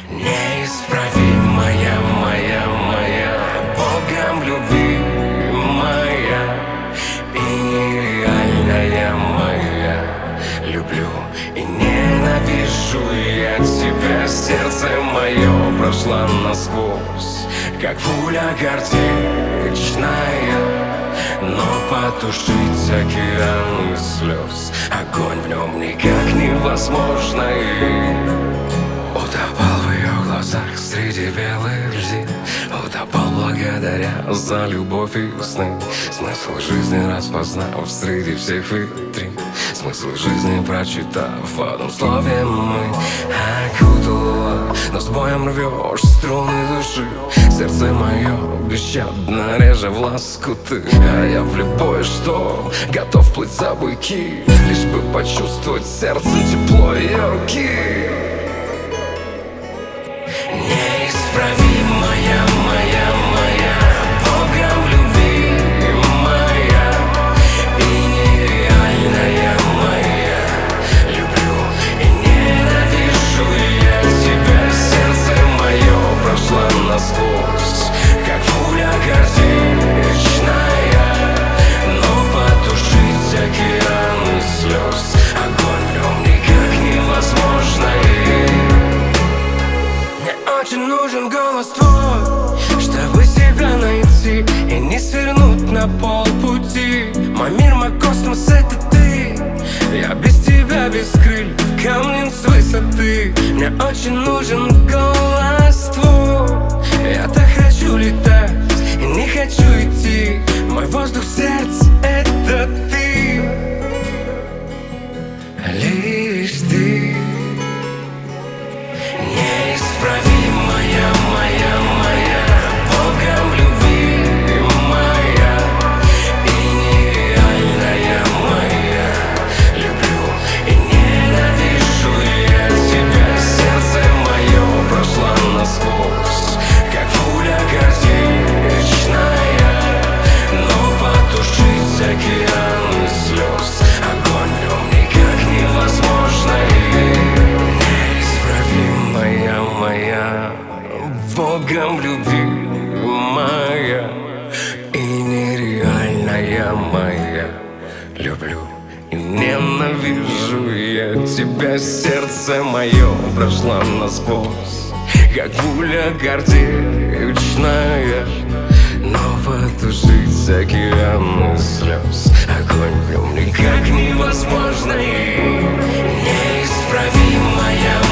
Неисправимая, моя, Богом любимая и нереальная моя. Люблю и ненавижу я тебя. Сердце мое прошло насквозь, как пуля горчичная, но потушить океан из слез. Огонь в нем никак невозможно. Утопал в ее глазах среди белых льдин, утопал благодаря за любовь и сны. Смысл жизни распознав среди всех витрин, смысл жизни прочитав в одном слове мы. Окутала, но с боем рвешь струны души. Сердце мое бесщадно реже в лоскуты, а я в любой шторм готов плыть за буйки, лишь бы почувствовать сердце тепло ее руки. Неисправимая, моя, Богом любимая и нереальная моя. Люблю и ненавижу я тебя. Сердце мое прошло насквозь, как пуля горчичная, но потушить океан из слез. Огонь в нем никак невозможно. Очень нужен голос твой, чтобы себя найти и не свернуть на полпути. Мой мир, мой космос — это ты. Я без тебя, без крыльев, камнем с высоты. Мне очень нужен голос твой. Я так хочу летать и не хочу идти. Мой воздух, сердце — это ты. Лишь ты. Неисправимая, моя, Богом любимая и нереальная моя. Люблю и ненавижу я тебя. Сердце мое прошло насквозь, как пуля горчичная, но потушить океан из слез. Огонь в нем никак невозможно. Моя, Богом любимая и нереальная моя. Люблю и ненавижу я тебя. Сердце мое прошло насквозь, как пуля горчичная, но потушить океан из слез. Огонь в нем никак невозможно. Неисправимая,